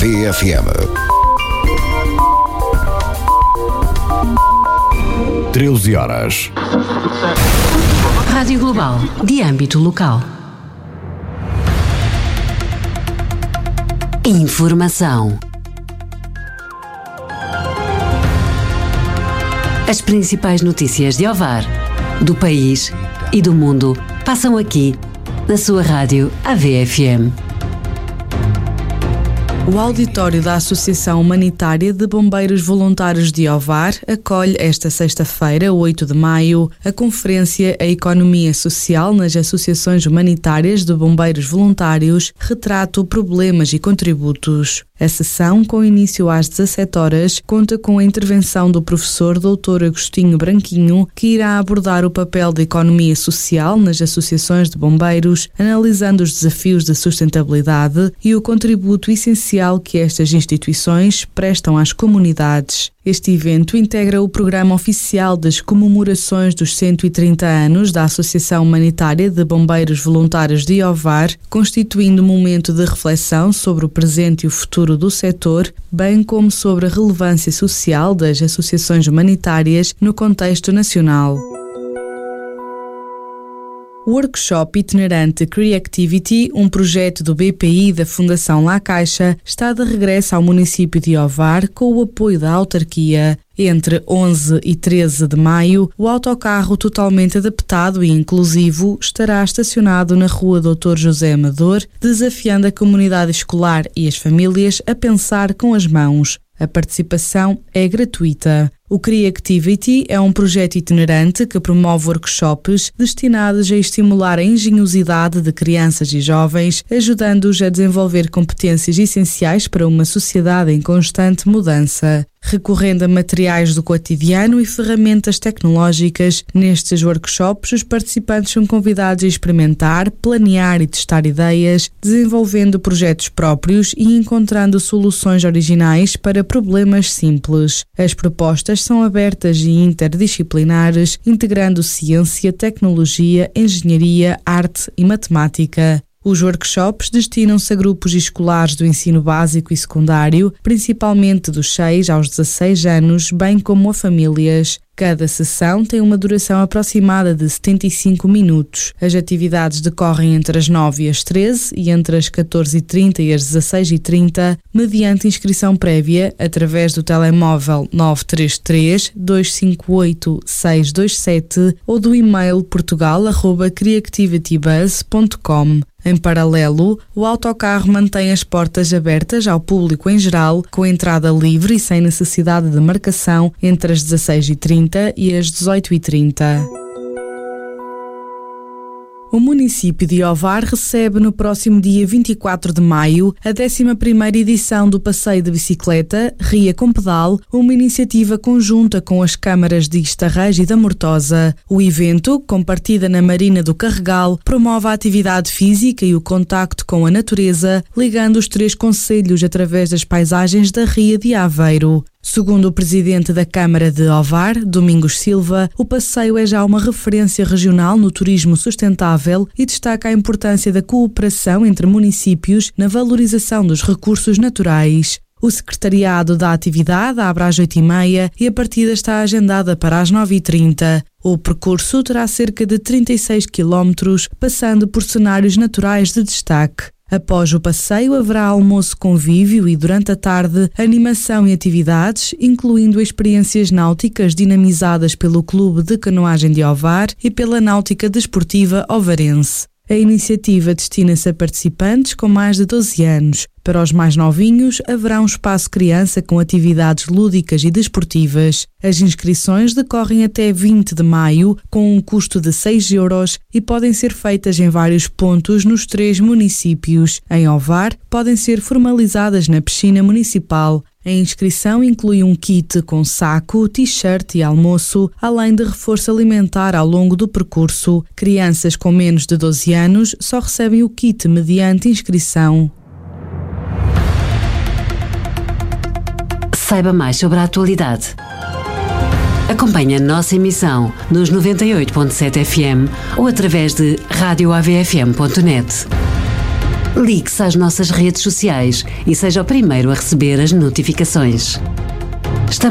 PFM 13 horas. Rádio Global, de âmbito local. Informação. As principais notícias de Ovar, do país e do mundo passam aqui, na sua rádio AVFM. O auditório da Associação Humanitária de Bombeiros Voluntários de Ovar acolhe esta sexta-feira, 8 de maio, a conferência A Economia Social nas Associações Humanitárias de Bombeiros Voluntários, Retrato, Problemas e Contributos. A sessão, com início às 17 horas, conta com a intervenção do professor Dr. Agostinho Branquinho, que irá abordar o papel da economia social nas associações de bombeiros, analisando os desafios da sustentabilidade e o contributo essencial que estas instituições prestam às comunidades. Este evento integra o programa oficial das comemorações dos 130 anos da Associação Humanitária de Bombeiros Voluntários de Ovar, constituindo um momento de reflexão sobre o presente e o futuro do setor, bem como sobre a relevância social das associações humanitárias no contexto nacional. O workshop itinerante Creativity, um projeto do BPI da Fundação La Caixa, está de regresso ao município de Ovar com o apoio da autarquia. Entre 11 e 13 de maio, o autocarro totalmente adaptado e inclusivo estará estacionado na rua Dr. José Amador, desafiando a comunidade escolar e as famílias a pensar com as mãos. A participação é gratuita. O Creativity é um projeto itinerante que promove workshops destinados a estimular a engenhosidade de crianças e jovens, ajudando-os a desenvolver competências essenciais para uma sociedade em constante mudança. Recorrendo a materiais do cotidiano e ferramentas tecnológicas, nestes workshops os participantes são convidados a experimentar, planear e testar ideias, desenvolvendo projetos próprios e encontrando soluções originais para problemas simples. As propostas são abertas e interdisciplinares, integrando ciência, tecnologia, engenharia, arte e matemática. Os workshops destinam-se a grupos escolares do ensino básico e secundário, principalmente dos 6 aos 16 anos, bem como a famílias. Cada sessão tem uma duração aproximada de 75 minutos. As atividades decorrem entre as 9 e as 13 e entre as 14h30 e as 16h30, mediante inscrição prévia através do telemóvel 933 258 627 ou do e-mail portugal@creativitybuzz.com. Em paralelo, o autocarro mantém as portas abertas ao público em geral, com entrada livre e sem necessidade de marcação entre as 16h30 e as 18h30. O município de Ovar recebe no próximo dia 24 de maio a 11ª edição do Passeio de Bicicleta Ria com Pedal, uma iniciativa conjunta com as câmaras de Estarrejo e da Mortosa. O evento, com partida na Marina do Carregal, promove a atividade física e o contacto com a natureza, ligando os 3 concelhos através das paisagens da Ria de Aveiro. Segundo o presidente da Câmara de Ovar, Domingos Silva, o passeio é já uma referência regional no turismo sustentável e destaca a importância da cooperação entre municípios na valorização dos recursos naturais. O secretariado da atividade abre às 8h30 e a partida está agendada para as 9h30. O percurso terá cerca de 36 km, passando por cenários naturais de destaque. Após o passeio haverá almoço convívio e, durante a tarde, animação e atividades, incluindo experiências náuticas dinamizadas pelo Clube de Canoagem de Ovar e pela Náutica Desportiva Ovarense. A iniciativa destina-se a participantes com mais de 12 anos. Para os mais novinhos, haverá um espaço criança com atividades lúdicas e desportivas. As inscrições decorrem até 20 de maio, com um custo de 6 € e podem ser feitas em vários pontos nos 3 municípios. Em Ovar, podem ser formalizadas na piscina municipal. A inscrição inclui um kit com saco, t-shirt e almoço, além de reforço alimentar ao longo do percurso. Crianças com menos de 12 anos só recebem o kit mediante inscrição. Saiba mais sobre a atualidade. Acompanhe a nossa emissão nos 98.7 FM ou através de radioavfm.net. Ligue-se às nossas redes sociais e seja o primeiro a receber as notificações.